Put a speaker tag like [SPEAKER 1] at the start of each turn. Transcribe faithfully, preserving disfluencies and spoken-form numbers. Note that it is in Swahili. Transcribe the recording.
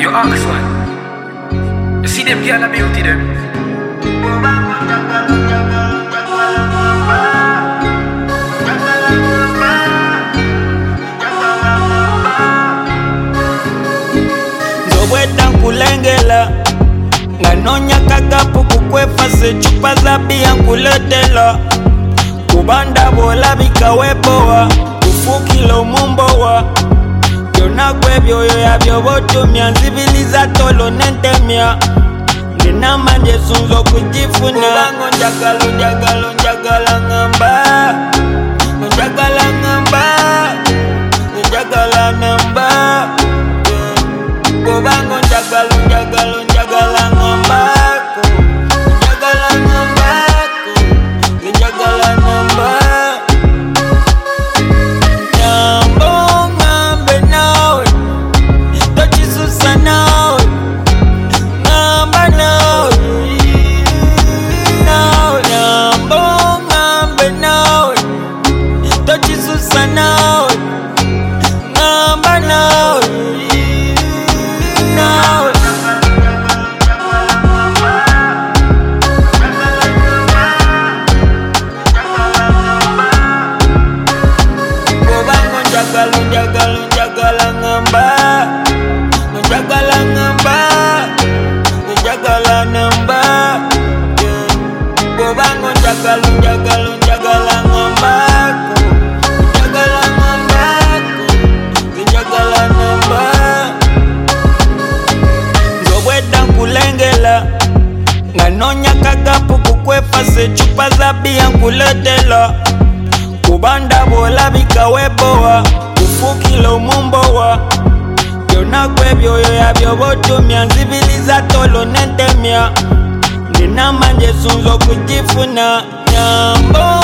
[SPEAKER 1] you ask man. You see them girl of beauty them.
[SPEAKER 2] Zoweda kulengela nganonya kagapu kukwefa se chupa za bia nkuletela kubanda bola bikaweboa ufukilo mumbowa yona kwebyo yo yabyo botumya nzibiliza tolo nentemya nina manje sunzo kujifuna kubango njagalo njagalo njagala ngamba njagala ngamba njagala namba kubango njagalo njagalo njagala ngamba njagala ngamba njagala namba nyambo ngambe nawe tochisusa nawe ngamba nawe nawe nyambo ngambe nawe tochisusa nawe ngamba nawe nawe kubango njagalo njagalo njagala ngamba njagala ngamba njagala namba kubango njagalo njagalo njagala ngamba njagala ngamba njagala namba zoweda nkulengela nganonya kagapu kukwefa se chupa za bia nkuletela kubanda bola bikaweboa ufukilo mumbowa yona kwebyo yo yabyo botumya nzibiliza tolo nentemya nina manje sunzo kujifuna nyambo